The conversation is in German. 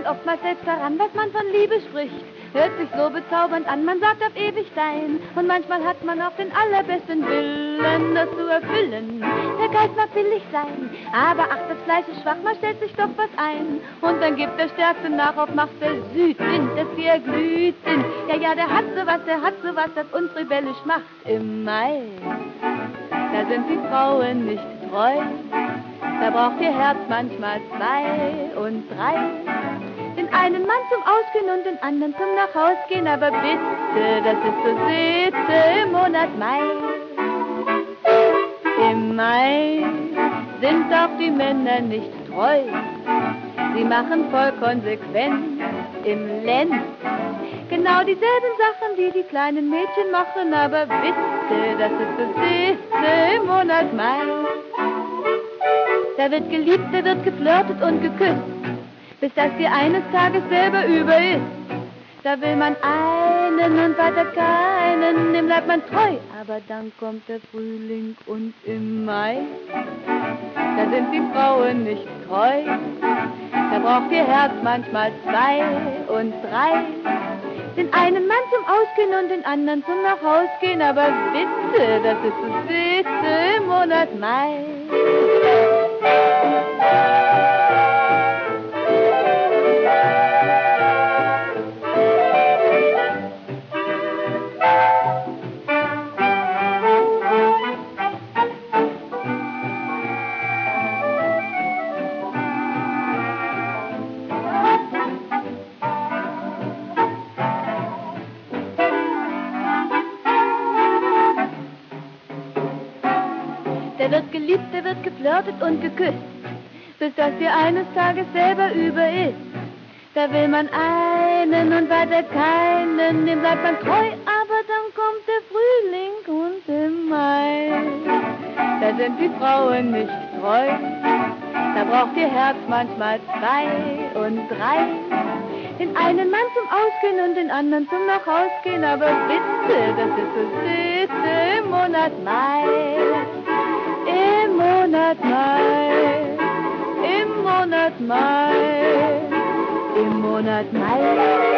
oftmals selbst daran, was man von Liebe spricht. Hört sich so bezaubernd an, man sagt auf ewig dein. Und manchmal hat man auch den allerbesten Willen, das zu erfüllen. Der Geist mag billig sein, aber ach, das Fleisch ist schwach, man stellt sich doch was ein. Und dann gibt der Stärkste nach auf Macht der Südwind, dass wir glüht sind. Ja, der hat sowas, das uns rebellisch macht im Mai. Da sind die Frauen nicht treu, da braucht ihr Herz manchmal 2 und 3. Den einen Mann zum Ausgehen und den anderen zum Nachhausgehen, aber bitte, das ist so Sitte im Monat Mai. Im Mai sind auch die Männer nicht treu, sie machen voll konsequent im Lenz genau dieselben Sachen, die die kleinen Mädchen machen, aber bitte, das ist so Sitte im Monat Mai. Da wird geliebt, da wird geflirtet und geküsst, bis das dir eines Tages selber über ist. Da will man einen und weiter keinen, dem bleibt man treu. Aber dann kommt der Frühling und im Mai, da sind die Frauen nicht treu. Da braucht ihr Herz manchmal 2 und 3. Den einen Mann zum Ausgehen und den anderen zum Nachhausgehen, aber bitte, das ist so Sitte im Monat Mai. Der wird geliebt, der wird geflirtet und geküsst, bis das dir eines Tages selber über ist. Da will man einen und weiter keinen, dem bleibt man treu, aber dann kommt der Frühling und im Mai. Da sind die Frauen nicht treu, da braucht ihr Herz manchmal 2 und 3. Den einen Mann zum Ausgehen und den anderen zum Nachhausgehen, aber bitte, das ist so Sitte im Monat Mai. Im Monat Mai, im Monat Mai, im Monat Mai.